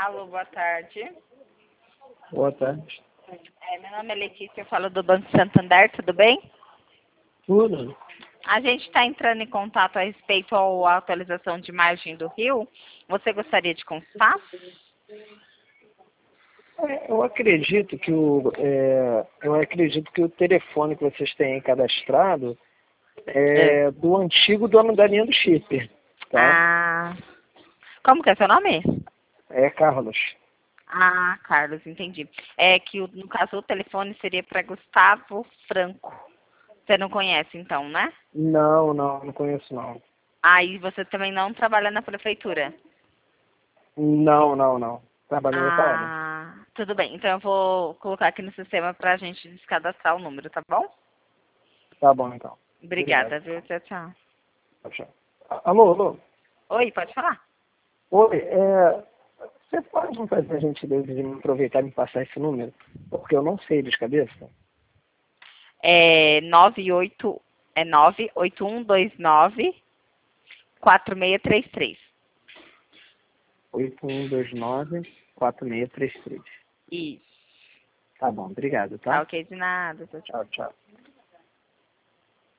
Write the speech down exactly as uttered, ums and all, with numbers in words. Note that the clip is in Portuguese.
Alô, boa tarde. Boa tarde. É, meu nome é Letícia, eu falo do Banco Santander, tudo bem? Tudo? A gente está entrando em contato a respeito à atualização de margem do Rio. Você gostaria de consultar? É, Eu acredito que o é, eu acredito que o telefone que vocês têm aí cadastrado É. é do antigo dono da linha do chip, tá? Ah, como que é seu nome? É Carlos. Ah, Carlos, entendi. É que o- no caso o telefone seria para Gustavo Franco. Você não conhece então, né? Não, não, não conheço não. Aí você também não trabalha na prefeitura? Não, não, não. Trabalho em outra área. Ah, tudo bem. Então eu vou colocar aqui no sistema para a gente descadastrar o número, tá bom? Tá bom então. Obrigado. Obrigada, viu? Tchau, tchau. Tchau, tchau. Alô, alô. Oi, pode falar. Oi, é, você pode me fazer a gentileza de me aproveitar e me passar esse número? Porque eu não sei de cabeça. É nove oito é nove oito um dois nove quatro seis três três. oito um dois nove, quatro seis três três. Isso. Tá bom, obrigado, Tá tá? ok de nada. Tchau, tchau. Tchau, tchau.